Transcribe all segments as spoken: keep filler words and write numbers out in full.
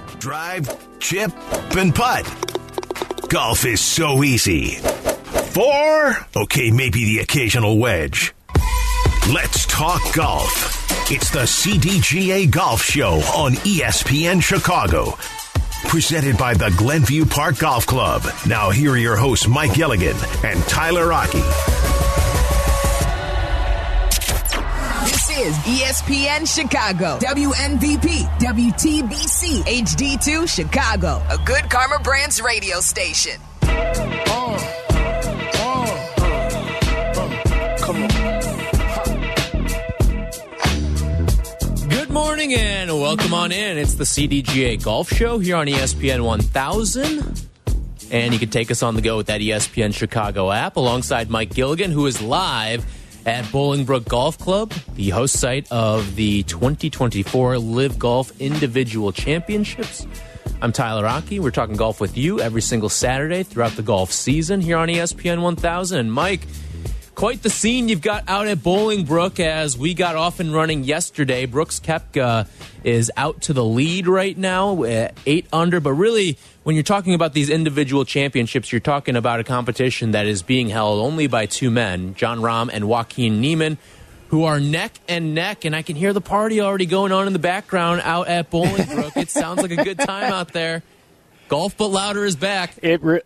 drive, chip, and putt. Golf is so easy. Four? Okay, maybe the occasional wedge. Let's talk golf. It's the C D G A Golf Show on E S P N Chicago. Presented by the Glenview Park Golf Club. Now here are your hosts, Mike Gilligan and Tyler Rocky. This is E S P N Chicago, W N V P, W T B C, H D two Chicago, a Good Karma Brands radio station. Oh, oh, oh, come on. Good morning and welcome on in. It's the C D G A Golf Show here on E S P N one thousand. And you can take us on the go with that E S P N Chicago app alongside Mike Gilligan, who is live at Bolingbrook Golf Club, the host site of the twenty twenty-four Live Golf Individual Championships. I'm Tyler Rocky. We're talking golf with you every single Saturday throughout the golf season here on E S P N one thousand. And Mike, quite the scene you've got out at Bolingbrook as we got off and running yesterday. Brooks Koepka is out to the lead right now at eight under. But really, when you're talking about these individual championships, you're talking about a competition that is being held only by two men, Jon Rahm and Joaquin Niemann, who are neck and neck. And I can hear the party already going on in the background out at Bolingbrook. It sounds like a good time out there. Golf But Louder is back. It re-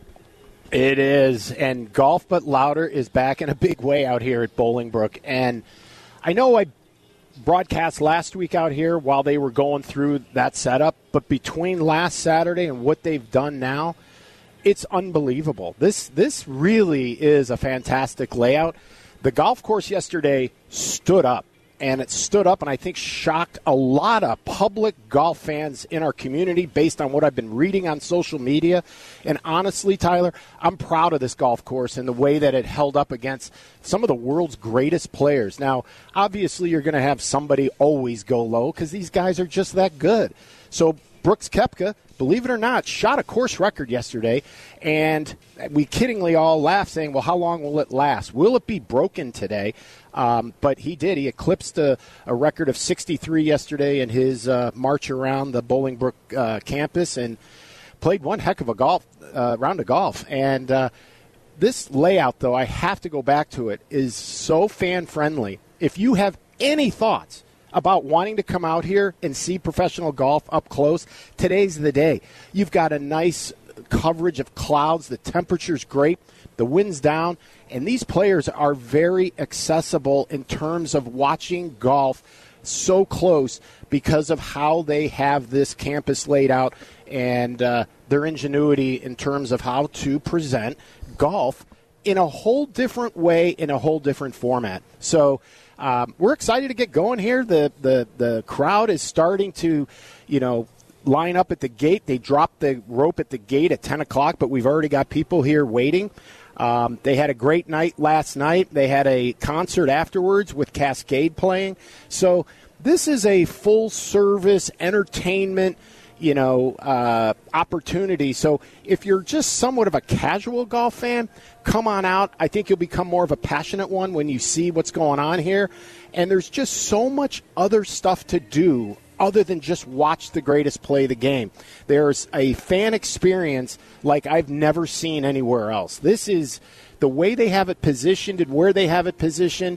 It is, and Golf But Louder is back in a big way out here at Bolingbrook. And I know I broadcast last week out here while they were going through that setup, but between last Saturday and what they've done now, it's unbelievable. This this really is a fantastic layout. The golf course yesterday stood up. And it stood up and I think shocked a lot of public golf fans in our community based on what I've been reading on social media. And honestly, Tyler, I'm proud of this golf course and the way that it held up against some of the world's greatest players. Now, obviously, you're going to have somebody always go low because these guys are just that good. So Brooks Koepka, believe it or not, shot a course record yesterday. And we kiddingly all laughed saying, well, how long will it last? Will it be broken today? Um, but he did. He eclipsed a, a record of sixty-three yesterday in his uh, march around the Bolingbrook uh, campus and played one heck of a golf uh, round of golf. And uh, this layout, though, I have to go back to it, is so fan-friendly. If you have any thoughts about wanting to come out here and see professional golf up close, today's the day. You've got a nice coverage of clouds. The temperature's great. The wind's down. And these players are very accessible in terms of watching golf so close because of how they have this campus laid out and uh, their ingenuity in terms of how to present golf in a whole different way, in a whole different format. So um, we're excited to get going here. The, the, the crowd is starting to, you know, line up at the gate. They dropped the rope at the gate at ten o'clock, but we've already got people here waiting. Um, they had a great night last night. They had a concert afterwards with Cascade playing. So this is a full-service entertainment, you know, uh, opportunity. So if you're just somewhat of a casual golf fan, come on out. I think you'll become more of a passionate one when you see what's going on here. And there's just so much other stuff to do other than just watch the greatest play the game. There's a fan experience like I've never seen anywhere else. This is the way they have it positioned and where they have it positioned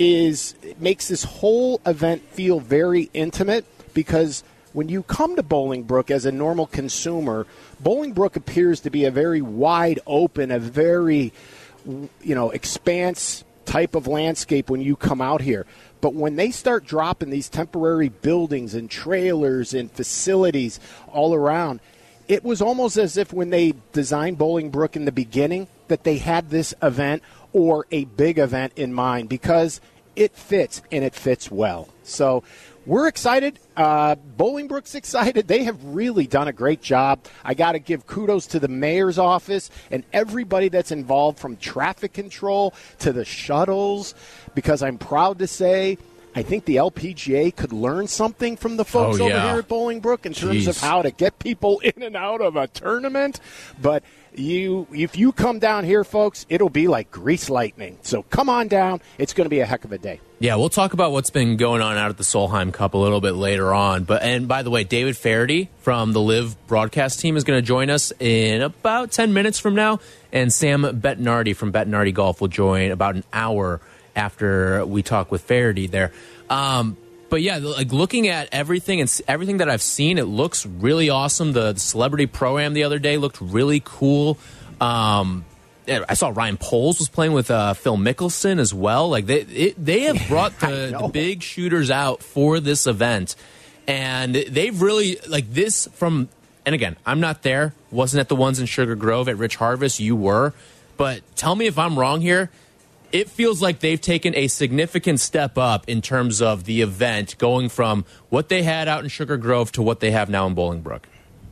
is it makes this whole event feel very intimate because when you come to Bolingbrook as a normal consumer, Bolingbrook appears to be a very wide open, a very, you know, expanse type of landscape when you come out here. But when they start dropping these temporary buildings and trailers and facilities all around, it was almost as if when they designed Bolingbrook in the beginning that they had this event or a big event in mind because it fits and it fits well. So we're excited. Uh, Bolingbrook's excited. They have really done a great job. I got to give kudos to the mayor's office and everybody that's involved from traffic control to the shuttles because I'm proud to say I think the L P G A could learn something from the folks Oh, over yeah. here at Bolingbrook in terms Jeez. of how to get people in and out of a tournament. But you, if you come down here, folks, it'll be like grease lightning. So come on down. It's going to be a heck of a day. Yeah, we'll talk about what's been going on out at the Solheim Cup a little bit later on. But and by the way, David Faraday from the Live broadcast team is going to join us in about ten minutes from now, and Sam Bettinardi from Bettinardi Golf will join about an hour after we talk with Faraday there. Um, but yeah, like looking at everything and s- everything that I've seen, it looks really awesome. The, the Celebrity Pro-Am the other day looked really cool. Um, I saw Ryan Poles was playing with uh, Phil Mickelson as well. Like they it, they have brought the, the big shooters out for this event, and they've really like this from. And again, I'm not there. Wasn't at the ones in Sugar Grove at Rich Harvest. You were, but tell me if I'm wrong here. It feels like they've taken a significant step up in terms of the event, going from what they had out in Sugar Grove to what they have now in Bolingbrook.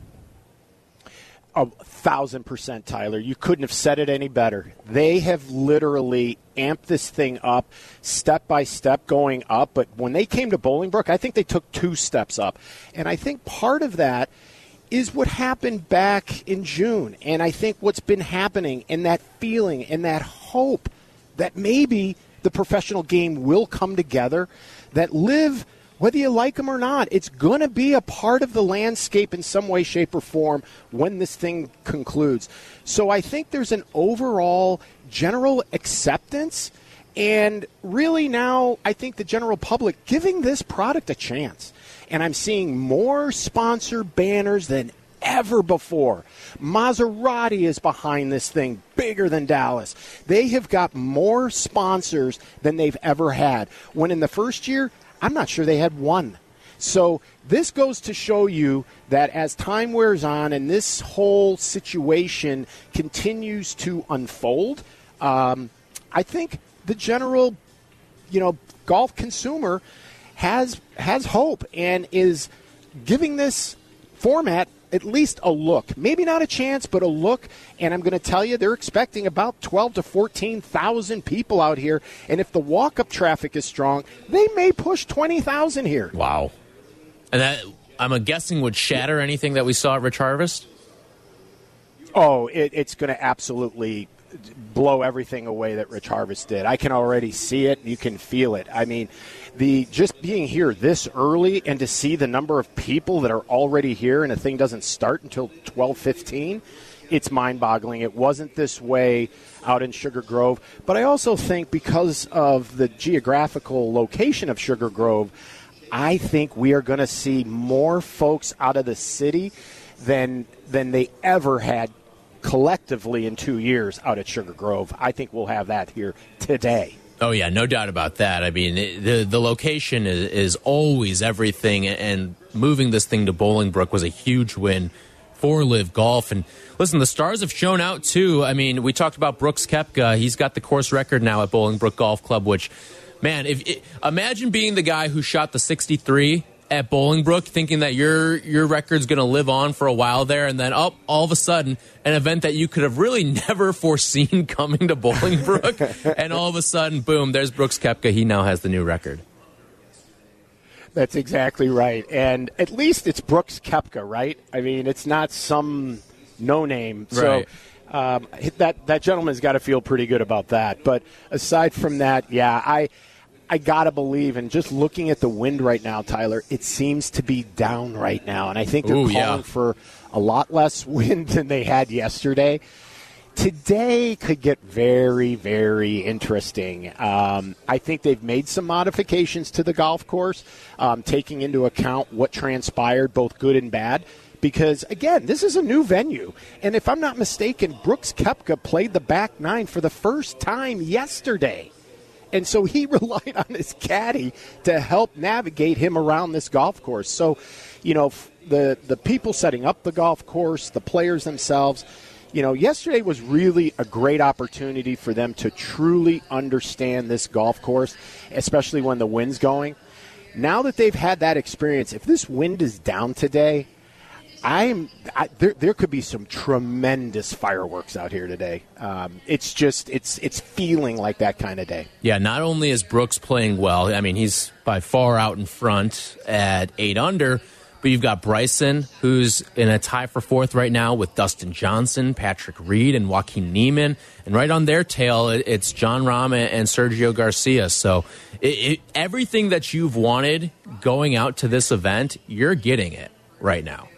A thousand percent, Tyler. You couldn't have said it any better. They have literally amped this thing up step by step going up. But when they came to Bolingbrook, I think they took two steps up. And I think part of that is what happened back in June. And I think what's been happening and that feeling and that hope that maybe the professional game will come together, that Live, whether you like them or not, it's going to be a part of the landscape in some way, shape, or form when this thing concludes. So I think there's an overall general acceptance, and really now I think the general public giving this product a chance. And I'm seeing more sponsor banners than ever before. Maserati is behind this thing, bigger than Dallas. They have got more sponsors than they've ever had. When in the first year, I'm not sure they had one. So this goes to show you that as time wears on and this whole situation continues to unfold, um, I think the general, you know, golf consumer has has hope and is giving this format at least a look. Maybe not a chance, but a look. And I'm going to tell you, they're expecting about twelve to fourteen thousand people out here. And if the walk-up traffic is strong, they may push twenty thousand here. Wow. And that, I'm guessing, would shatter anything that we saw at Rich Harvest? Oh, it, it's going to absolutely blow everything away that Rich Harvest did. I can already see it. You can feel it. I mean, the just being here this early and to see the number of people that are already here and the thing doesn't start until twelve fifteen, it's mind-boggling. It wasn't this way out in Sugar Grove. But I also think because of the geographical location of Sugar Grove, I think we are going to see more folks out of the city than than they ever had collectively in two years out at Sugar Grove. I think we'll have that here today. Oh, yeah, no doubt about that. I mean, it, the the location is, is always everything, and moving this thing to Bolingbrook was a huge win for Live Golf. And listen, the stars have shown out, too. I mean, we talked about Brooks Koepka. He's got the course record now at Bolingbrook Golf Club, which, man, if it, imagine being the guy who shot the sixty-three at Bolingbrook, thinking that your your record's going to live on for a while there, and then oh, all of a sudden, an event that you could have really never foreseen coming to Bolingbrook, and all of a sudden, boom, there's Brooks Koepka. He now has the new record. That's exactly right. And at least it's Brooks Koepka, right? I mean, it's not some no-name. Right. So um, that, that gentleman's got to feel pretty good about that. But aside from that, yeah, I – I got to believe, and just looking at the wind right now, Tyler, it seems to be down right now. And I think they're Ooh, calling yeah. for a lot less wind than they had yesterday. Today could get very, very interesting. Um, I think they've made some modifications to the golf course, um, taking into account what transpired, both good and bad. Because, again, this is a new venue. And if I'm not mistaken, Brooks Koepka played the back nine for the first time yesterday. And so he relied on his caddy to help navigate him around this golf course. So, you know, the the people setting up the golf course, the players themselves, you know, yesterday was really a great opportunity for them to truly understand this golf course, especially when the wind's going. Now that they've had that experience, if this wind is down today, I'm I, there. There could be some tremendous fireworks out here today. Um, it's just it's it's feeling like that kind of day. Yeah, not only is Brooks playing well, I mean he's by far out in front at eight under, but you've got Bryson, who's in a tie for fourth right now with Dustin Johnson, Patrick Reed, and Joaquin Niemann, and right on their tail it's John Rahm and Sergio Garcia. So it, it, everything that you've wanted going out to this event, you're getting it right now.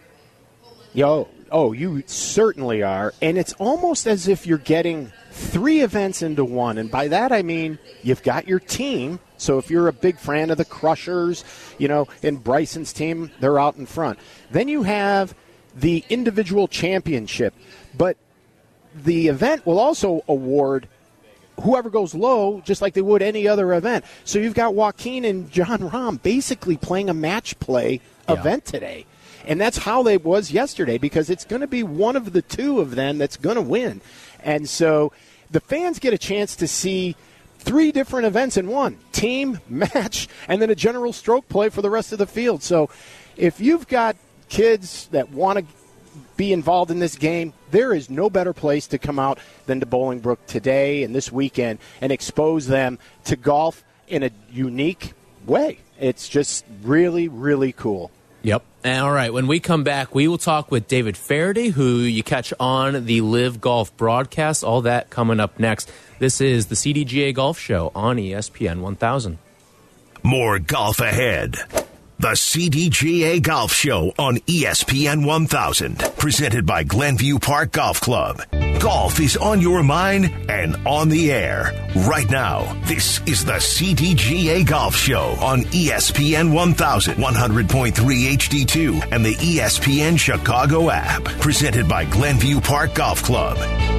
Yo, oh, you certainly are. And it's almost as if you're getting three events into one. And by that, I mean you've got your team. So if you're a big fan of the Crushers, you know, in Bryson's team, they're out in front. Then you have the individual championship. But the event will also award whoever goes low, just like they would any other event. So you've got Joaquin and John Rahm basically playing a match play yeah. event today. And that's how they was yesterday, because it's going to be one of the two of them that's going to win. And so the fans get a chance to see three different events in one: team, match, and then a general stroke play for the rest of the field. So if you've got kids that want to be involved in this game, there is no better place to come out than to Bolingbrook today and this weekend and expose them to golf in a unique way. It's just really, really cool. Yep. And all right, when we come back, we will talk with David Feherty, who you catch on the Live Golf broadcast. All that coming up next. This is the C D G A Golf Show on E S P N one thousand. More golf ahead. The C D G A Golf Show on E S P N one thousand, presented by Glenview Park Golf Club. Golf is on your mind and on the air. Right now, this is the C D G A Golf Show on E S P N one thousand, one hundred point three H D two, and the E S P N Chicago app, presented by Glenview Park Golf Club.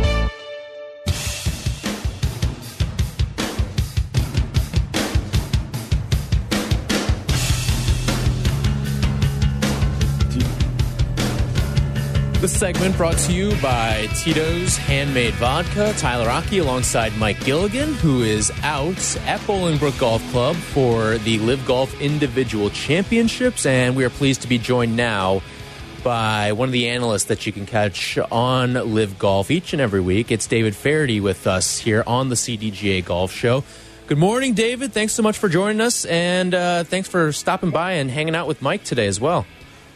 This segment brought to you by Tito's Handmade Vodka. Tyler Aki alongside Mike Gilligan, who is out at Bolingbrook Golf Club for the Live Golf Individual Championships. And we are pleased to be joined now by one of the analysts that you can catch on Live Golf each and every week. It's David Feherty with us here on the C D G A Golf Show. Good morning, David. Thanks so much for joining us. And uh, thanks for stopping by and hanging out with Mike today as well.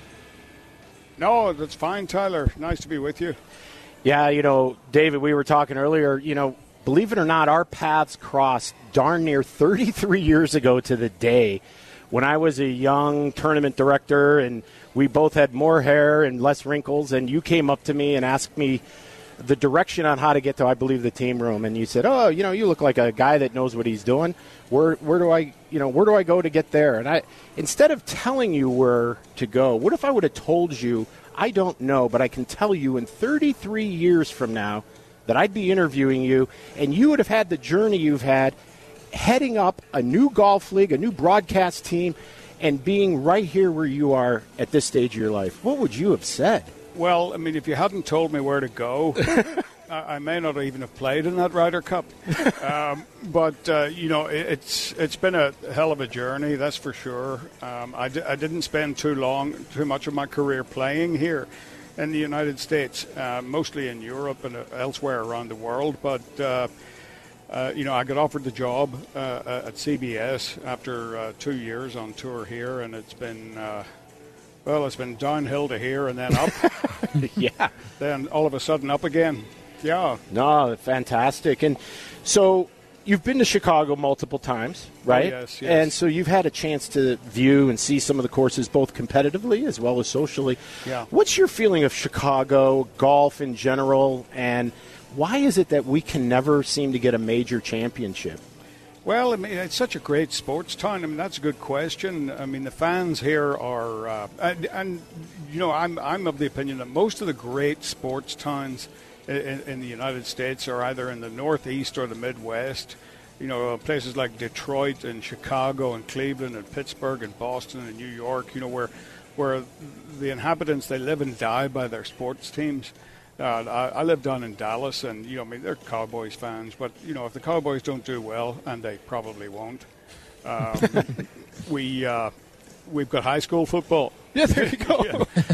No, that's fine, Tyler. Nice to be with you. Yeah, you know, David, we were talking earlier, you know, believe it or not, our paths crossed darn near thirty-three years ago to the day when I was a young tournament director and we both had more hair and less wrinkles, and you came up to me and asked me the direction on how to get to, I believe, the team room. And you said, oh, you know, you look like a guy that knows what he's doing. Where where do I, you know, where do I go to get there? And I, instead of telling you where to go, what if I would have told you, I don't know, but I can tell you in thirty-three years from now that I'd be interviewing you, and you would have had the journey you've had heading up a new golf league, a new broadcast team, and being right here where you are at this stage of your life. What would you have said? Well, I mean, if you hadn't told me where to go, I, I may not even have played in that Ryder Cup. Um, but, uh, you know, it, it's it's been a hell of a journey, that's for sure. Um, I, d- I didn't spend too long, too much of my career playing here in the United States, uh, mostly in Europe and uh, elsewhere around the world. But, uh, uh, you know, I got offered the job uh, at C B S after uh, two years on tour here, and it's been... Uh, Well, it's been downhill to here and then up. Yeah. Then all of a sudden up again. Yeah. No, fantastic. And so you've been to Chicago multiple times, right? Oh, yes, yes. And so you've had a chance to view and see some of the courses both competitively as well as socially. Yeah. What's your feeling of Chicago, golf in general, and why is it that we can never seem to get a major championship? Well, I mean, it's such a great sports town. I mean, that's a good question. I mean, the fans here are, uh, and, and you know, I'm I'm of the opinion that most of the great sports towns in, in the United States are either in the Northeast or the Midwest. You know, places like Detroit and Chicago and Cleveland and Pittsburgh and Boston and New York. You know, where where the inhabitants, they live and die by their sports teams. Uh, I, I live down in Dallas, and, you know, I mean, they're Cowboys fans, but, you know, if the Cowboys don't do well, and they probably won't, um, we, uh, we've got high school football. Yeah, there you go. Yeah. You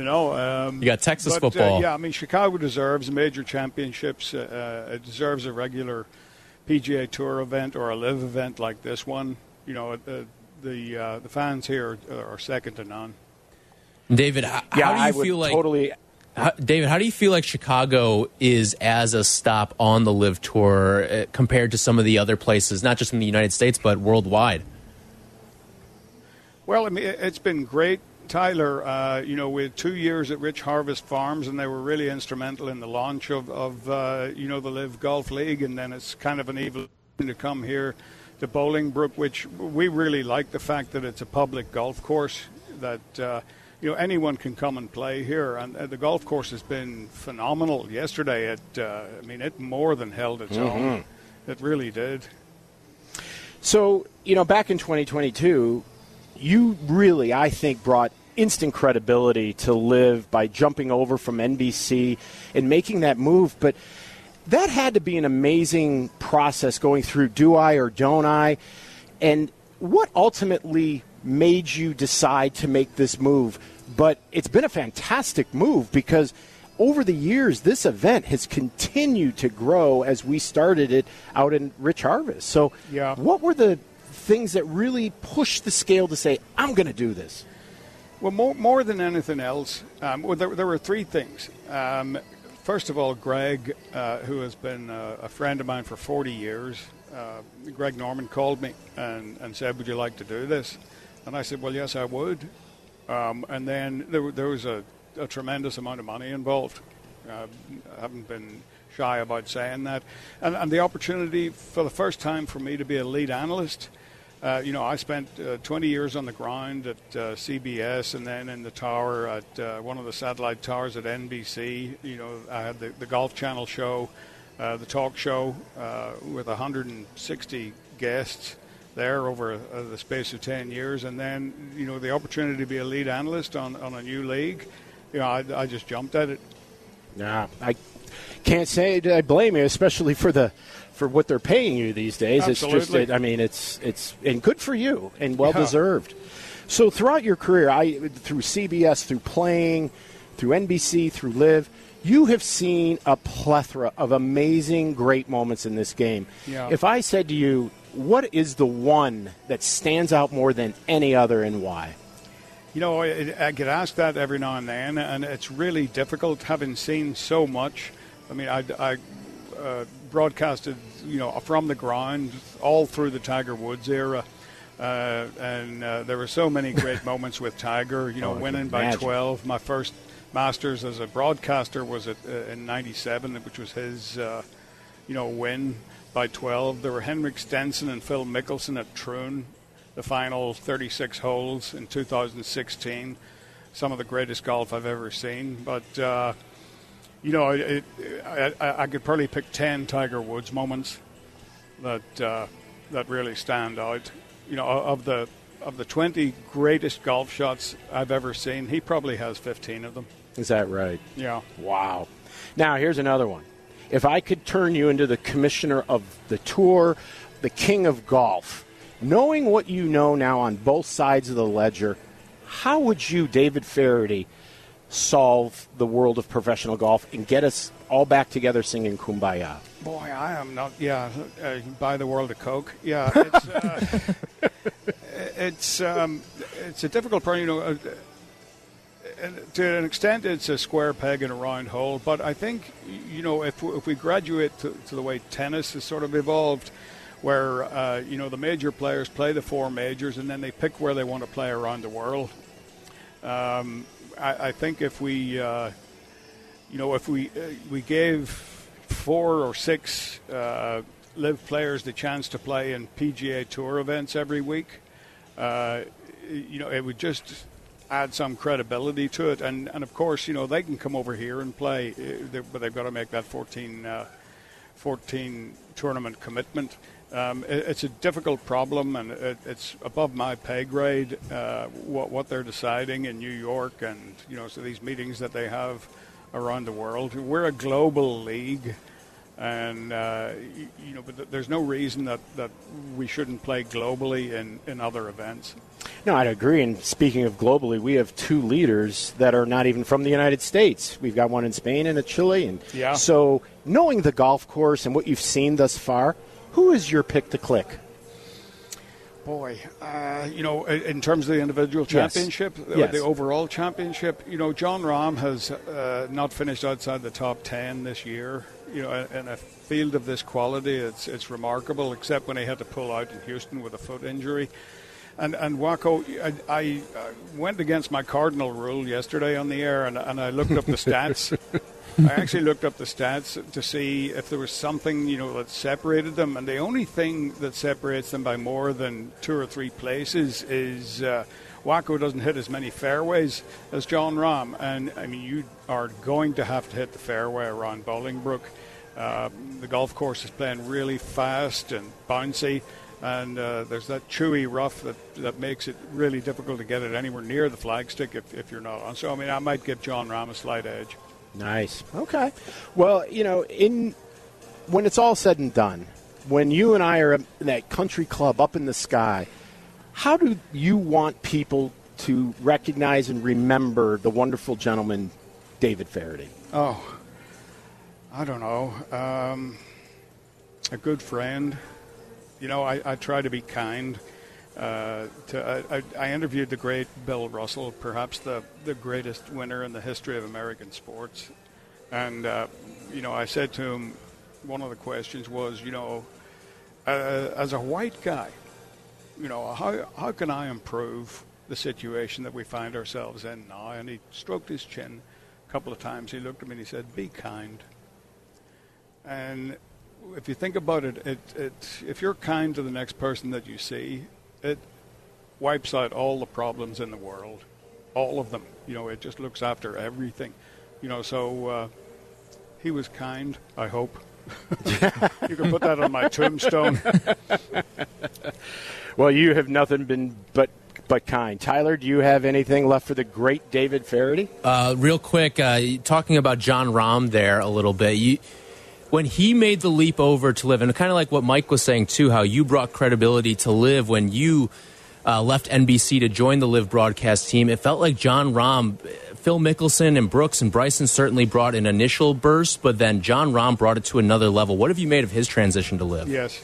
know. Um, You got Texas but, football. Uh, yeah, I mean, Chicago deserves major championships. Uh, uh, it deserves a regular P G A Tour event or a live event like this one. You know, uh, the uh, the fans here are second to none. David, how, yeah, how do you I would feel like totally. how, David, how do you feel like Chicago is as a stop on the Live Tour uh, compared to some of the other places, not just in the United States but worldwide? Well, I mean, it's been great, Tyler. Uh, you know, we had two years at Rich Harvest Farms, and they were really instrumental in the launch of, of uh, you know, the Live Golf League. And then it's kind of an evil to come here to Bolingbrook, which we really like the fact that it's a public golf course that, uh, you know, anyone can come and play here. And uh, the golf course has been phenomenal. Yesterday, it, uh, I mean, it more than held its mm-hmm. own. It really did. So, you know, back in twenty twenty-two, you really, I think, brought instant credibility to Live by jumping over from N B C and making that move. But that had to be an amazing process going through, do I or don't I? And what ultimately made you decide to make this move? But it's been a fantastic move because over the years, this event has continued to grow as we started it out in Rich Harvest. So yeah. What were the things that really pushed the scale to say, I'm going to do this? Well, more, more than anything else, um, well, there, there were three things. Um, first of all, Greg, uh, who has been a, a friend of mine for forty years, uh, Greg Norman called me and, and said, would you like to do this? And I said, well, yes, I would. Um, and then there, there was a, a tremendous amount of money involved. Uh, I haven't been shy about saying that. And, and the opportunity for the first time for me to be a lead analyst. Uh, you know, I spent uh, twenty years on the ground at uh, C B S and then in the tower at uh, one of the satellite towers at N B C. You know, I had the, the Golf Channel show, uh, the talk show uh, with one hundred sixty guests there over uh, the space of ten years. And then, you know, the opportunity to be a lead analyst on, on a new league, you know, I, I just jumped at it. Nah, I can't say I blame you, especially for the for what they're paying you these days. Absolutely. It's just, I mean, it's it's and good for you and well deserved. Yeah. So throughout your career, I through C B S, through playing, through N B C, through Live, you have seen a plethora of amazing, great moments in this game. Yeah. If I said to you, what is the one that stands out more than any other and why? You know, I, I get asked that every now and then, and it's really difficult having seen so much. I mean, I, I uh, broadcasted, you know, from the ground all through the Tiger Woods era, uh, and uh, there were so many great moments with Tiger, you know, oh, winning by twelve. My first Masters as a broadcaster was at, uh, in ninety-seven, which was his, uh, you know, win by twelve. There were Henrik Stenson and Phil Mickelson at Troon, the final thirty-six holes in two thousand sixteen. Some of the greatest golf I've ever seen. But, uh, you know, it, I, I could probably pick ten Tiger Woods moments that uh, that really stand out. You know, of the of the twenty greatest golf shots I've ever seen, he probably has fifteen of them. Is that right? Yeah. Wow. Now, here's another one. If I could turn you into the commissioner of the tour, the king of golf, knowing what you know now on both sides of the ledger, how would you, David Feherty, solve the world of professional golf and get us all back together singing Kumbaya? Boy, I am not, yeah, uh, buy the world of Coke. Yeah, it's, uh, it's, um, it's a difficult part, you know. Uh, to an extent, it's a square peg in a round hole, but I think, you know, if, if we graduate to, to the way tennis has sort of evolved, where, uh, you know, the major players play the four majors and then they pick where they want to play around the world. Um, I, I think if we, uh, you know, if we uh, we gave four or six uh, live players the chance to play in P G A Tour events every week, uh, you know, it would just add some credibility to it. And, and of course, you know, they can come over here and play, but they've got to make that fourteen, uh, fourteen tournament commitment. Um, it, it's a difficult problem, and it, it's above my pay grade, uh, what, what they're deciding in New York and, you know, so these meetings that they have around the world. We're a global league, and, uh, you, you know, but th- there's no reason that, that we shouldn't play globally in, in other events. No, I'd agree. And speaking of globally, we have two leaders that are not even from the United States. We've got one in Spain and a Chile. And yeah. So knowing the golf course and what you've seen thus far, who is your pick to click? Boy, uh, you know, in terms of the individual championship, yes. Yes. the overall championship, you know, Jon Rahm has uh, not finished outside the top ten this year. You know, in a field of this quality, it's it's remarkable, except when he had to pull out in Houston with a foot injury. And and Waco, I, I went against my cardinal rule yesterday on the air, and, and I looked up the stats. I actually looked up the stats to see if there was something, you know, that separated them. And the only thing that separates them by more than two or three places is uh, Waco doesn't hit as many fairways as Jon Rahm. And, I mean, you are going to have to hit the fairway around Bolingbrook. Uh, the golf course is playing really fast and bouncy. And uh, there's that chewy rough that, that makes it really difficult to get it anywhere near the flagstick if, if you're not on. So, I mean, I might give Jon Rahm a slight edge. Nice. Okay. Well, you know, in when it's all said and done, when you and I are in that country club up in the sky, how do you want people to recognize and remember the wonderful gentleman, David Feherty? Oh, I don't know. Um, a good friend. You know, I, I try to be kind. Uh, to, I, I interviewed the great Bill Russell, perhaps the, the greatest winner in the history of American sports. And, uh, you know, I said to him, one of the questions was, you know, uh, as a white guy, you know, how, how can I improve the situation that we find ourselves in now? And he stroked his chin a couple of times. He looked at me and he said, be kind. And if you think about it, it, it if you're kind to the next person that you see, it wipes out all the problems in the world, all of them. You know, it just looks after everything. You know, so uh, he was kind, I hope. You can put that on my tombstone. Well, you have nothing been but but kind. Tyler, do you have anything left for the great David Feherty? Uh, real quick, uh, talking about Jon Rahm there a little bit. You, when he made the leap over to live, and kind of like what Mike was saying too, how you brought credibility to live when you uh, left N B C to join the live broadcast team, it felt like Jon Rahm, Phil Mickelson and Brooks and Bryson certainly brought an initial burst, but then Jon Rahm brought it to another level. What have you made of his transition to live? Yes.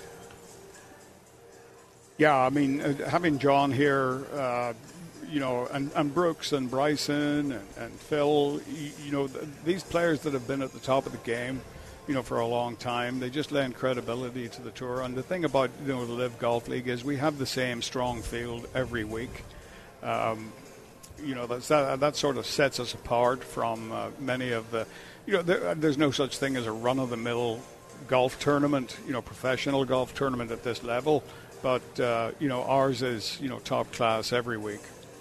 Yeah, I mean, uh, having John here, uh, you know, and, and Brooks and Bryson and, and Phil, you, you know, th- these players that have been at the top of the game, you know, for a long time, they just lend credibility to the tour. And the thing about, you know, the Live Golf League is we have the same strong field every week. Um, you know, that's, that that sort of sets us apart from uh, many of the, you know, there, there's no such thing as a run-of-the-mill golf tournament, you know, professional golf tournament at this level. But, uh, you know, ours is, you know, top class every week.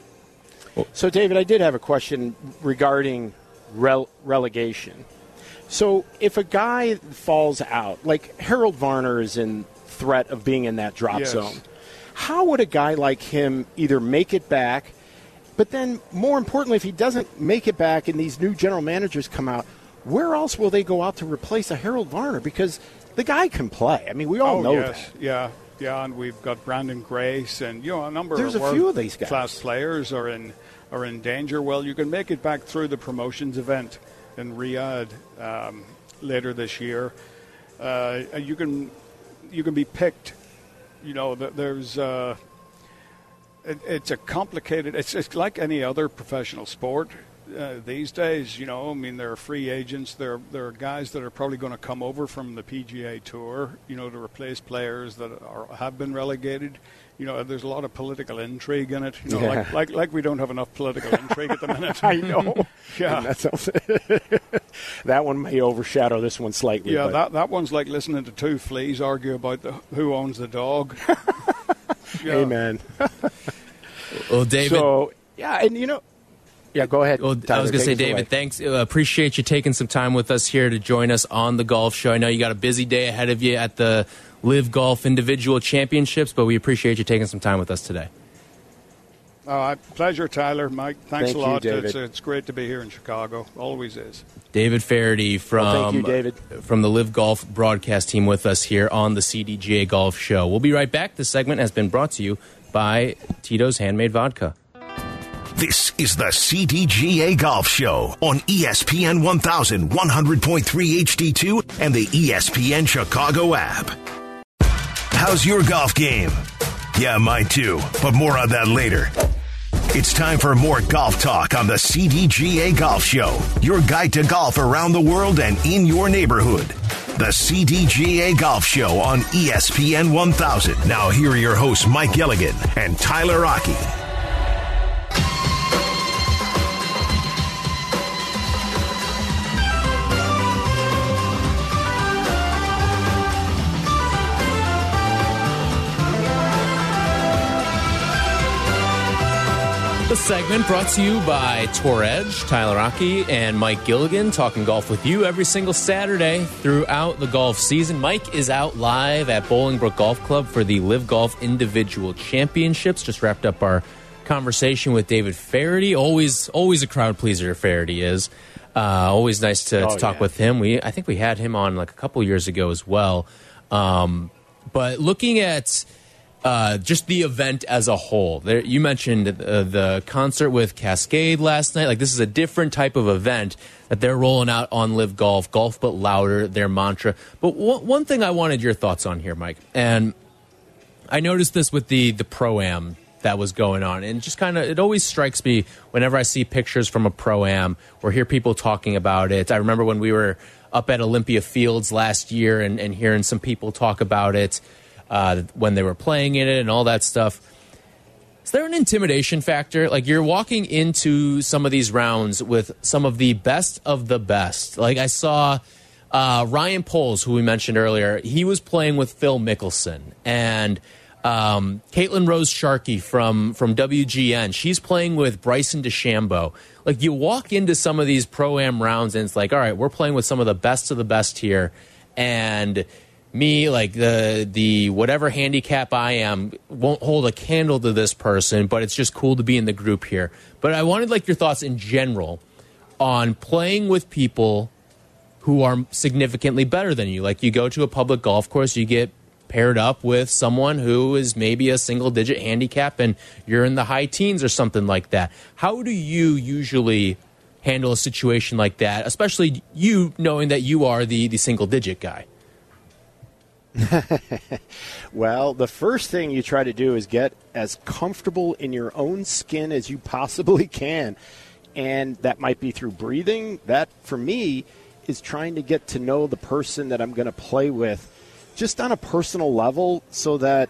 So, David, I did have a question regarding rele- relegation. So if a guy falls out, like Harold Varner is in threat of being in that drop yes. zone, how would a guy like him either make it back, but then more importantly, if he doesn't make it back and these new general managers come out, where else will they go out to replace a Harold Varner? Because the guy can play. I mean, we all oh, know yes. that. Yeah, yeah, and we've got Brandon Grace and, you know, a number There's of a few of these guys. class players are in are in danger. Well, you can make it back through the promotions event in Riyadh um, later this year. Uh, you can you can be picked. You know, there's uh, it, it's a complicated. It's it's like any other professional sport uh, these days. You know, I mean, there are free agents. There there are guys that are probably going to come over from the P G A Tour. You know, to replace players that are have been relegated. You know, there's a lot of political intrigue in it. You know, yeah. like, like like we don't have enough political intrigue at the minute. I know. Yeah. That's that one may overshadow this one slightly. Yeah, but. that that one's like listening to two fleas argue about the, who owns the dog. Yeah. Amen. Well, David. So, yeah, and you know, yeah, go ahead. Well, Tyler, I was going to say, David, away. thanks. Uh, appreciate you taking some time with us here to join us on the golf show. I know you got a busy day ahead of you at the Live Golf Individual Championships, but we appreciate you taking some time with us today. Uh, pleasure, Tyler. Mike, thanks Thank a lot. you, David. It's, it's great to be here in Chicago. Always is. David Feherty from, well, thank you, David. from the Live Golf broadcast team with us here on the C D G A Golf Show. We'll be right back. This segment has been brought to you by Tito's Handmade Vodka. This is the C D G A Golf Show on E S P N one thousand one hundred point three H D two and the E S P N Chicago app. How's your golf game? Yeah, mine too, but more on that later. It's time for more golf talk on the C D G A Golf Show, your guide to golf around the world and in your neighborhood. The C D G A Golf Show on E S P N one thousand. Now here are your hosts, Mike Gilligan and Tyler Rocky. The segment brought to you by Tour Edge, Tyler Rocky, and Mike Gilligan, talking golf with you every single Saturday throughout the golf season. Mike is out live at Bolingbrook Golf Club for the Live Golf Individual Championships. Just wrapped up our conversation with David Feherty. Always, always a crowd pleaser, Feherty is. Uh, always nice to, oh, to talk yeah. with him. We, I think we had him on like a couple years ago as well. Um, but looking at Uh, just the event as a whole. There, you mentioned uh, the concert with Cascade last night. Like, this is a different type of event that they're rolling out on Live Golf, Golf But Louder, their mantra. But one, one thing I wanted your thoughts on here, Mike, and I noticed this with the the Pro-Am that was going on, and just kind of, it always strikes me whenever I see pictures from a Pro-Am or hear people talking about it. I remember when we were up at Olympia Fields last year and, and hearing some people talk about it. Uh, when they were playing in it and all that stuff. Is there an intimidation factor? Like, you're walking into some of these rounds with some of the best of the best. Like, I saw uh, Ryan Poles, who we mentioned earlier. He was playing with Phil Mickelson. And um, Caitlin Rose Sharkey from, from W G N, she's playing with Bryson DeChambeau. Like, you walk into some of these Pro-Am rounds, and it's like, all right, we're playing with some of the best of the best here. And me, like the the whatever handicap I am, won't hold a candle to this person, but it's just cool to be in the group here. But I wanted like your thoughts in general on playing with people who are significantly better than you. Like, you go to a public golf course, you get paired up with someone who is maybe a single digit handicap and you're in the high teens or something like that. How do you usually handle a situation like that, especially you knowing that you are the the single digit guy? Well, the first thing you try to do is get as comfortable in your own skin as you possibly can. And that might be through breathing. That, for me, is trying to get to know the person that I'm going to play with just on a personal level so that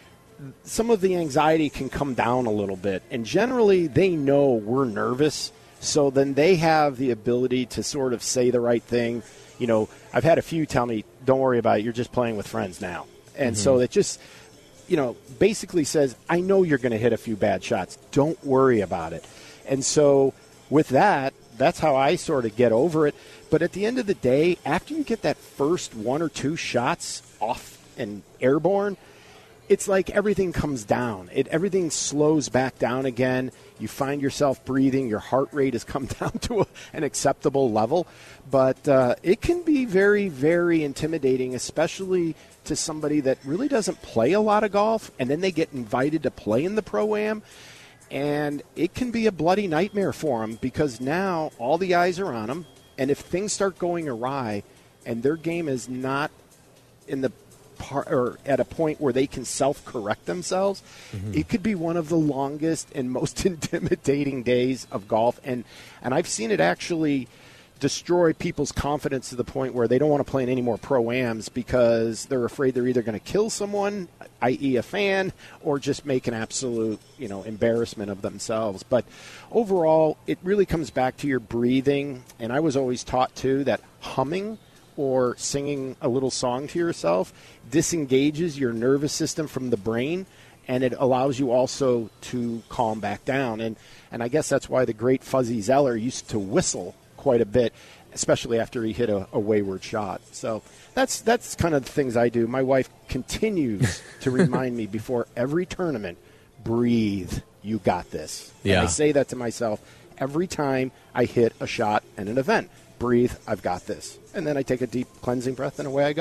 some of the anxiety can come down a little bit. And generally, they know we're nervous, so then they have the ability to sort of say the right thing. You know, I've had a few tell me, don't worry about it, you're just playing with friends now. And mm-hmm. so it just, you know, basically says, I know you're going to hit a few bad shots. Don't worry about it. And so with that, that's how I sort of get over it. But at the end of the day, after you get that first one or two shots off and airborne, it's like everything comes down. It everything slows back down again. You find yourself breathing. Your heart rate has come down to a, an acceptable level. But uh, it can be very, very intimidating, especially to somebody that really doesn't play a lot of golf, and then they get invited to play in the Pro-Am. And it can be a bloody nightmare for them because now all the eyes are on them. And if things start going awry and their game is not in the Part, or at a point where they can self-correct themselves, mm-hmm. it could be one of the longest and most intimidating days of golf. And and I've seen it actually destroy people's confidence to the point where they don't want to play in any more Pro-Ams because they're afraid they're either going to kill someone, that is a fan, or just make an absolute, you know, embarrassment of themselves. But overall, it really comes back to your breathing. And I was always taught, too, that humming or singing a little song to yourself disengages your nervous system from the brain, and it allows you also to calm back down. And and I guess that's why the great Fuzzy Zeller used to whistle quite a bit, especially after he hit a, a wayward shot. So that's that's kind of the things I do. My wife continues to remind me before every tournament, breathe, you got this. Yeah. And I say that to myself every time I hit a shot in an event. Breathe, I've got this. And then I take a deep cleansing breath and away I go.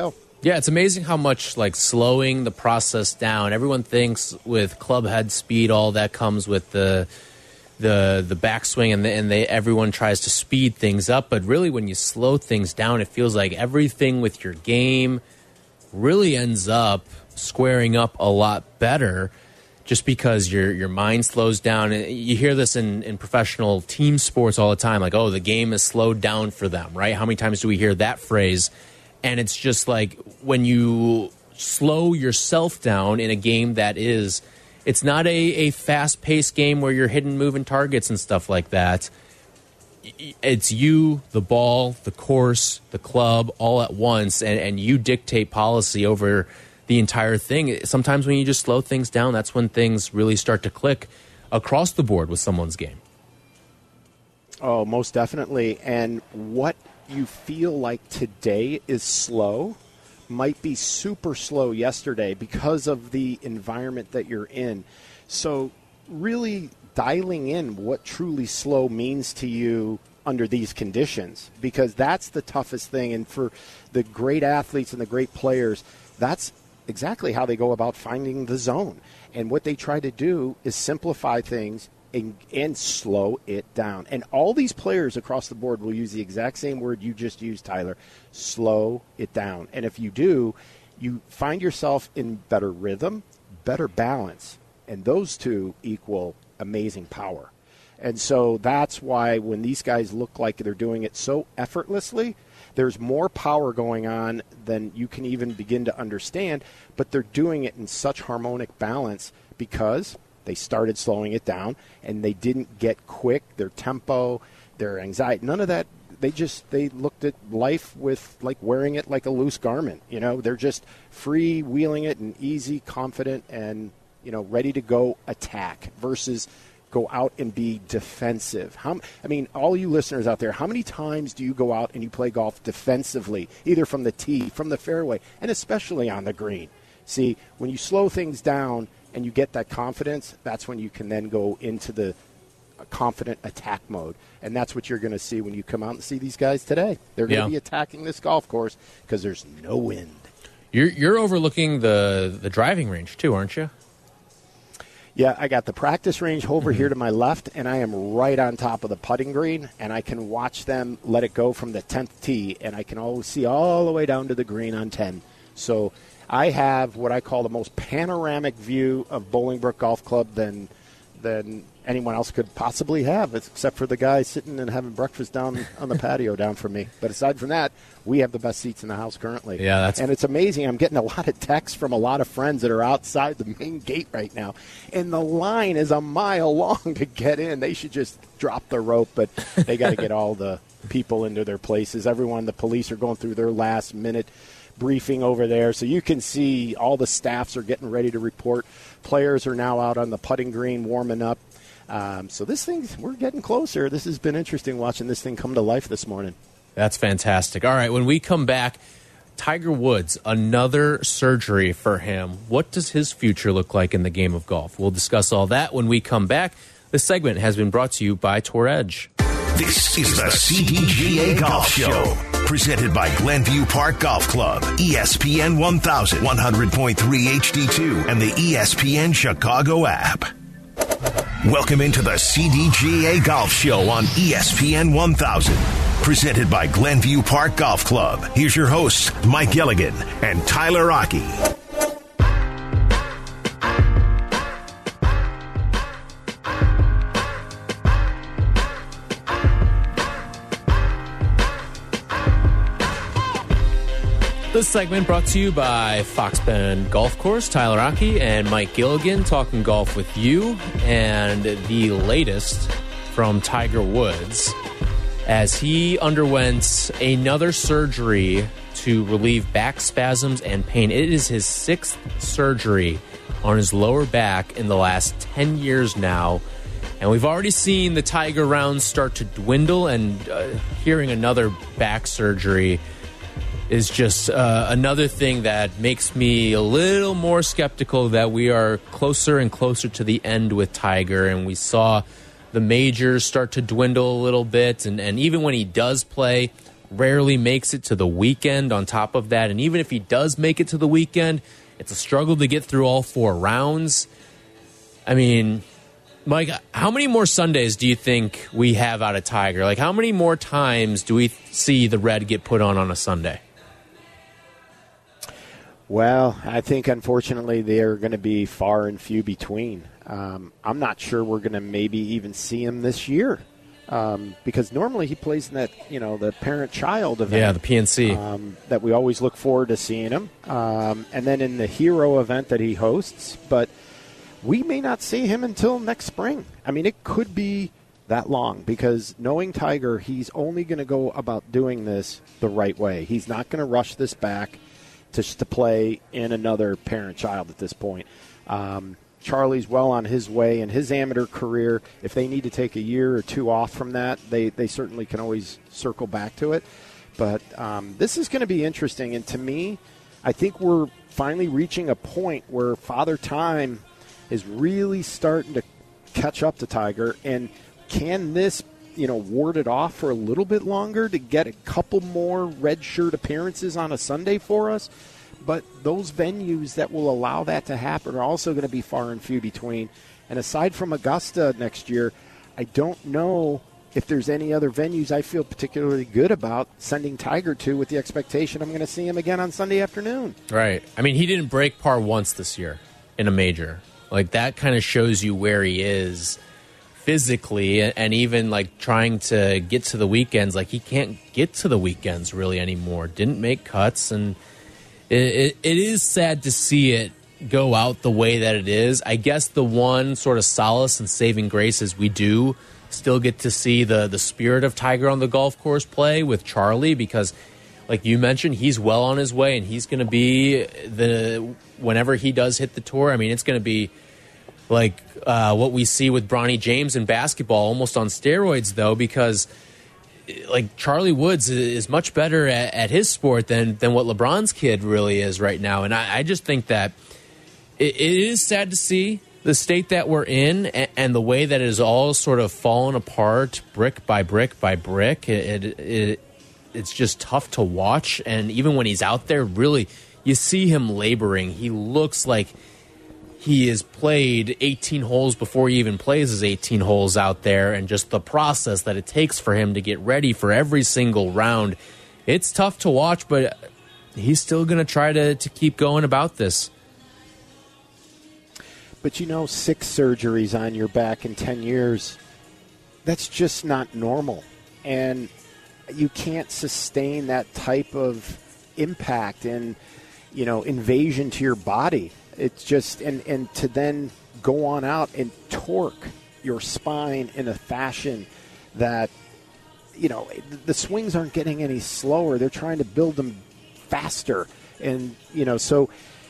Yeah, it's amazing how much like slowing the process down. Everyone thinks with club head speed, all that comes with the the the backswing, and the, and they everyone tries to speed things up. But really, when you slow things down, it feels like everything with your game really ends up squaring up a lot better, just because your your mind slows down. And you hear this in in professional team sports all the time, like, oh, the game is slowed down for them, right? How many times do we hear that phrase? And it's just like when you slow yourself down in a game that is, it's not a, a fast-paced game where you're hitting moving targets and stuff like that. It's you, the ball, the course, the club, all at once, and, and you dictate policy over the entire thing. Sometimes when you just slow things down, that's when things really start to click across the board with someone's game. Oh, most definitely. And what you feel like today is slow might be super slow yesterday because of the environment that you're in. So really dialing in what truly slow means to you under these conditions, because that's the toughest thing. And for the great athletes and the great players, that's exactly how they go about finding the zone. And what they try to do is simplify things And, and slow it down. And all these players across the board will use the exact same word you just used, Tyler: slow it down. And if you do, you find yourself in better rhythm, better balance, and those two equal amazing power. And so that's why when these guys look like they're doing it so effortlessly, there's more power going on than you can even begin to understand, but they're doing it in such harmonic balance because they started slowing it down, and they didn't get quick. Their tempo, their anxiety, none of that. They just they looked at life with like wearing it like a loose garment. You know, they're just free wheeling it and easy, confident, and you know, ready to go attack versus go out and be defensive. How I mean, all you listeners out there, how many times do you go out and you play golf defensively, either from the tee, from the fairway, and especially on the green? See, when you slow things down and you get that confidence, that's when you can then go into the confident attack mode. And that's what you're going to see when you come out and see these guys today. They're going to yeah. be attacking this golf course because there's no wind. You're, you're overlooking the, the driving range too, aren't you? Yeah, I got the practice range over mm-hmm. here to my left, and I am right on top of the putting green, and I can watch them let it go from the tenth tee, and I can always see all the way down to the green on ten. So I have what I call the most panoramic view of Bolingbrook Golf Club than than anyone else could possibly have, except for the guy sitting and having breakfast down on the patio down from me. But aside from that, we have the best seats in the house currently. Yeah, that's and it's amazing. I'm getting a lot of texts from a lot of friends that are outside the main gate right now, and the line is a mile long to get in. They should just drop the rope, but they got to get all the people into their places. Everyone, the police are going through their last minute briefing over there, so you can see all the staffs are getting ready to report. Players are now out on the putting green warming up. Um, so this thing, we're getting closer. This has been interesting watching this thing come to life this morning. That's fantastic. All right, when we come back, Tiger Woods, another surgery for him. What does his future look like in the game of golf? We'll discuss all that when we come back. This segment has been brought to you by Tour Edge. This is the C D G A Golf Show, presented by Glenview Park Golf Club, E S P N one thousand, one hundred point three H D two, and the E S P N Chicago app. Welcome into the C D G A Golf Show on E S P N one thousand, presented by Glenview Park Golf Club. Here's your hosts, Mike Gilligan and Tyler Rocky. This segment brought to you by Fox Bend Golf Course. Tyler Rocky and Mike Gilligan talking golf with you, and the latest from Tiger Woods as he underwent another surgery to relieve back spasms and pain. It is his sixth surgery on his lower back in the last ten years now, and we've already seen the Tiger rounds start to dwindle, and uh, hearing another back surgery is just uh, another thing that makes me a little more skeptical that we are closer and closer to the end with Tiger. And we saw the majors start to dwindle a little bit. And, and even when he does play, rarely makes it to the weekend on top of that. And even if he does make it to the weekend, it's a struggle to get through all four rounds. I mean, Mike, how many more Sundays do you think we have out of Tiger? Like, how many more times do we see the red get put on on a Sunday? Well, I think, unfortunately, they're going to be far and few between. Um, I'm not sure we're going to maybe even see him this year um, because normally he plays in that, you know, the parent-child event. Yeah, the P N C. Um, that we always look forward to seeing him. Um, and then in the Hero event that he hosts. But we may not see him until next spring. I mean, it could be that long because knowing Tiger, he's only going to go about doing this the right way. He's not going to rush this back to, to play in another parent-child at this point. Um, Charlie's well on his way in his amateur career. If they need to take a year or two off from that, they, they certainly can always circle back to it. But um, this is going to be interesting. And to me, I think we're finally reaching a point where Father Time is really starting to catch up to Tiger. And can this, you know, ward it off for a little bit longer to get a couple more red shirt appearances on a Sunday for us? But those venues that will allow that to happen are also going to be far and few between. And aside from Augusta next year, I don't know if there's any other venues I feel particularly good about sending Tiger to with the expectation I'm going to see him again on Sunday afternoon. Right. I mean, he didn't break par once this year in a major. Like, that kind of shows you where he is physically, and even like trying to get to the weekends. Like, he can't get to the weekends really anymore. Didn't make cuts, and it, it, it is sad to see it go out the way that it is. I guess the one sort of solace and saving grace is we do still get to see the the spirit of Tiger on the golf course play with Charlie, because like you mentioned, he's well on his way, and he's going to be the whenever he does hit the tour. I mean, it's going to be like uh, what we see with Bronny James in basketball, almost on steroids, though, because like Charlie Woods is much better at, at his sport than than what LeBron's kid really is right now. And I, I just think that it, it is sad to see the state that we're in, and, and the way that it is all sort of fallen apart brick by brick by brick. It, it, it it's just tough to watch. And even when he's out there, really, you see him laboring. He looks like he has played eighteen holes before he even plays his eighteen holes out there, and just the process that it takes for him to get ready for every single round. It's tough to watch, but he's still going to try to to keep going about this. But, you know, six surgeries on your back in ten years, that's just not normal. And you can't sustain that type of impact and, you know, invasion to your body. It's just, and, and to then go on out and torque your spine in a fashion that, you know, the swings aren't getting any slower. They're trying to build them faster. And, you know, so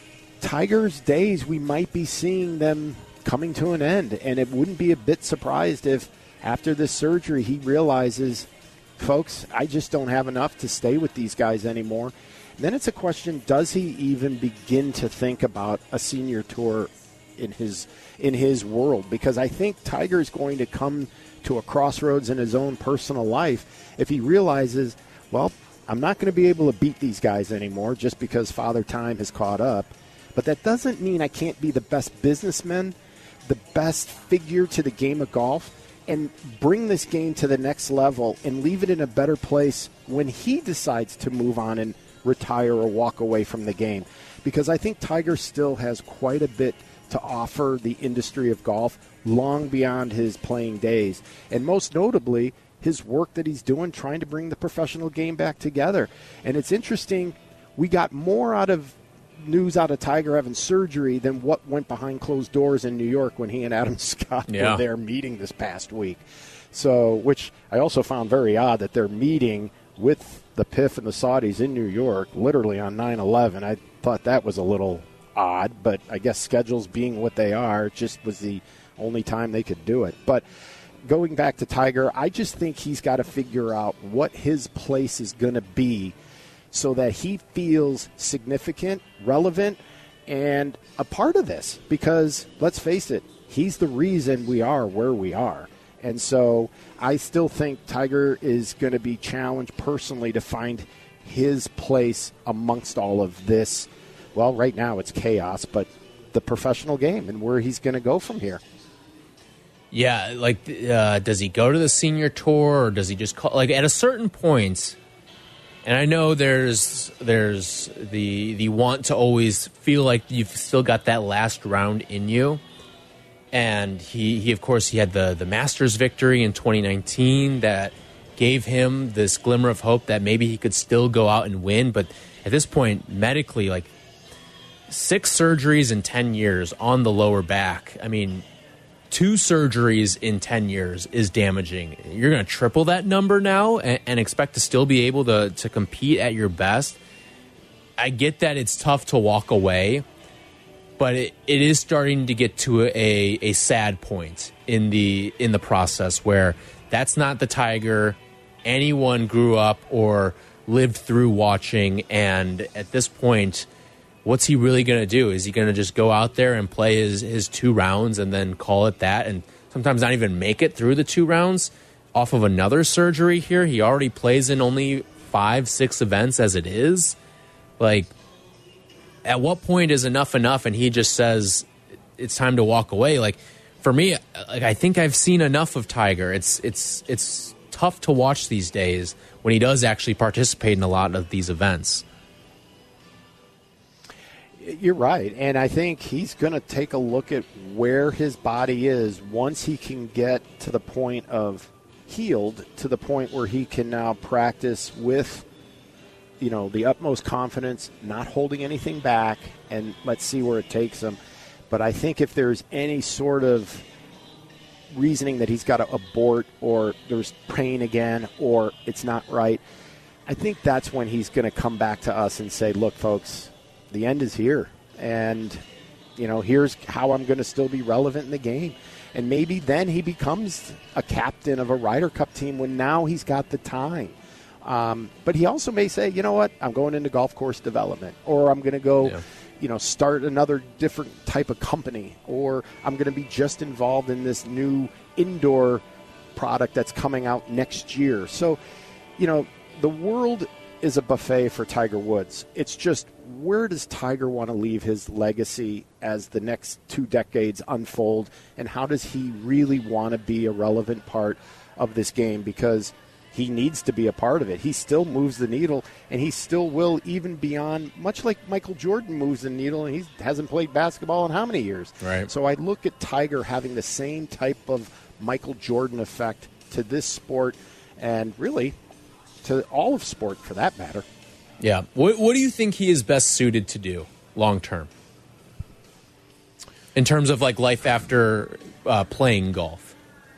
Tiger's days, we might be seeing them coming to an end. And it wouldn't be a bit surprised if after this surgery he realizes, folks, I just don't have enough to stay with these guys anymore. Then it's a question, does he even begin to think about a senior tour in his in his world? Because I think Tiger is going to come to a crossroads in his own personal life if he realizes, well, I'm not going to be able to beat these guys anymore just because Father Time has caught up. But that doesn't mean I can't be the best businessman, the best figure to the game of golf, and bring this game to the next level and leave it in a better place when he decides to move on and retire or walk away from the game. Because I think Tiger still has quite a bit to offer the industry of golf long beyond his playing days. And most notably, his work that he's doing trying to bring the professional game back together. And it's interesting, we got more out of news out of Tiger having surgery than what went behind closed doors in New York when he and Adam Scott yeah. were there meeting this past week. So, which I also found very odd that they're meeting with the P I F and the Saudis in New York, literally on nine eleven. I thought that was a little odd, but I guess schedules being what they are, just was the only time they could do it. But going back to Tiger, I just think he's got to figure out what his place is going to be so that he feels significant, relevant, and a part of this. Because, let's face it, he's the reason we are where we are. And so I still think Tiger is going to be challenged personally to find his place amongst all of this. Well, right now it's chaos, but the professional game and where he's going to go from here. Yeah, like, uh, does he go to the senior tour, or does he just call? Like, at a certain point, and I know there's there's the the want to always feel like you've still got that last round in you. And he, he of course, he had the, the Masters victory in twenty nineteen that gave him this glimmer of hope that maybe he could still go out and win. But at this point, medically, like, six surgeries in ten years on the lower back. I mean, two surgeries in ten years is damaging. You're going to triple that number now and, and expect to still be able to, to compete at your best. I get that it's tough to walk away, but it, it is starting to get to a, a sad point in the in the process where that's not the Tiger anyone grew up or lived through watching. And at this point, what's he really going to do? Is he going to just go out there and play his, his two rounds and then call it that, and sometimes not even make it through the two rounds off of another surgery here? He already plays in only five, six events as it is. Like, at what point is enough enough and he just says it's time to walk away? Like, for me, like, I think I've seen enough of Tiger. It's it's it's tough to watch these days when he does actually participate in a lot of these events. You're right, and I think he's going to take a look at where his body is once he can get to the point of healed, to the point where he can now practice with, you know, the utmost confidence, not holding anything back, and let's see where it takes him. But I think if there's any sort of reasoning that he's got to abort, or there's pain again, or it's not right, I think that's when he's going to come back to us and say, look, folks, the end is here, and, you know, here's how I'm going to still be relevant in the game. And maybe then he becomes a captain of a Ryder Cup team when now he's got the time. Um, but he also may say, you know what, I'm going into golf course development, or I'm going to go, yeah. you know, start another different type of company, or I'm going to be just involved in this new indoor product that's coming out next year. So, you know, the world is a buffet for Tiger Woods. It's just, where does Tiger want to leave his legacy as the next two decades unfold, and how does he really want to be a relevant part of this game? Because he needs to be a part of it. He still moves the needle, and he still will, even beyond, much like Michael Jordan moves the needle, and he hasn't played basketball in how many years? Right. So I look at Tiger having the same type of Michael Jordan effect to this sport, and really to all of sport for that matter. Yeah. What, what do you think he is best suited to do long term in terms of like life after uh, playing golf?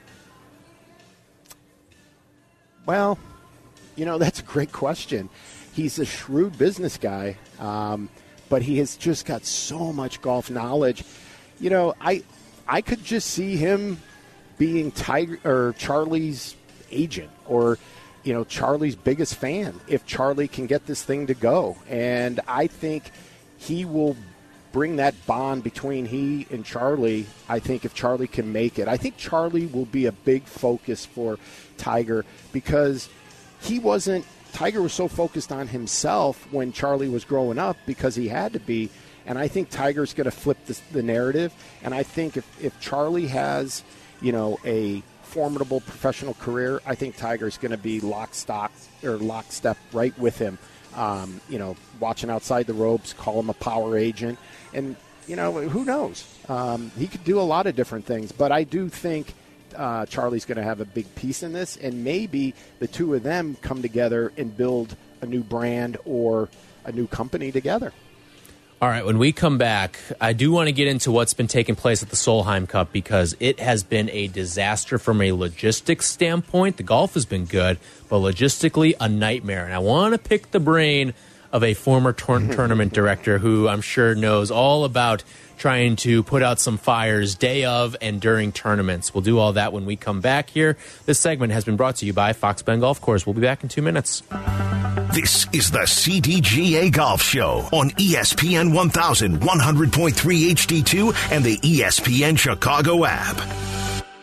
Well, you know, that's a great question. He's a shrewd business guy, um, but he has just got so much golf knowledge. You know, I I could just see him being Tiger or Charlie's agent, or, you know, Charlie's biggest fan if Charlie can get this thing to go. And I think he will bring that bond between he and Charlie. I think if Charlie can make it, I think Charlie will be a big focus for Tiger, because he wasn't, Tiger was so focused on himself when Charlie was growing up because he had to be. And I think Tiger's going to flip this, the narrative. And I think if, if Charlie has, you know, a formidable professional career, I think Tiger's going to be lock, stock, or lockstep right with him. Um, you know, watching outside the ropes, call him a power agent. And, you know, who knows? Um, he could do a lot of different things. But I do think uh, Charlie's going to have a big piece in this. And maybe the two of them come together and build a new brand or a new company together. All right, when we come back, I do want to get into what's been taking place at the Solheim Cup, because it has been a disaster from a logistics standpoint. The golf has been good, but logistically, a nightmare. And I want to pick the brain of a former tour tournament director who I'm sure knows all about trying to put out some fires day of and during tournaments. We'll do all that when we come back here. This segment has been brought to you by Fox Bend Golf Course. We'll be back in two minutes. This is the C D G A Golf Show on E S P N one thousand, one hundred point three H D two and the E S P N Chicago app.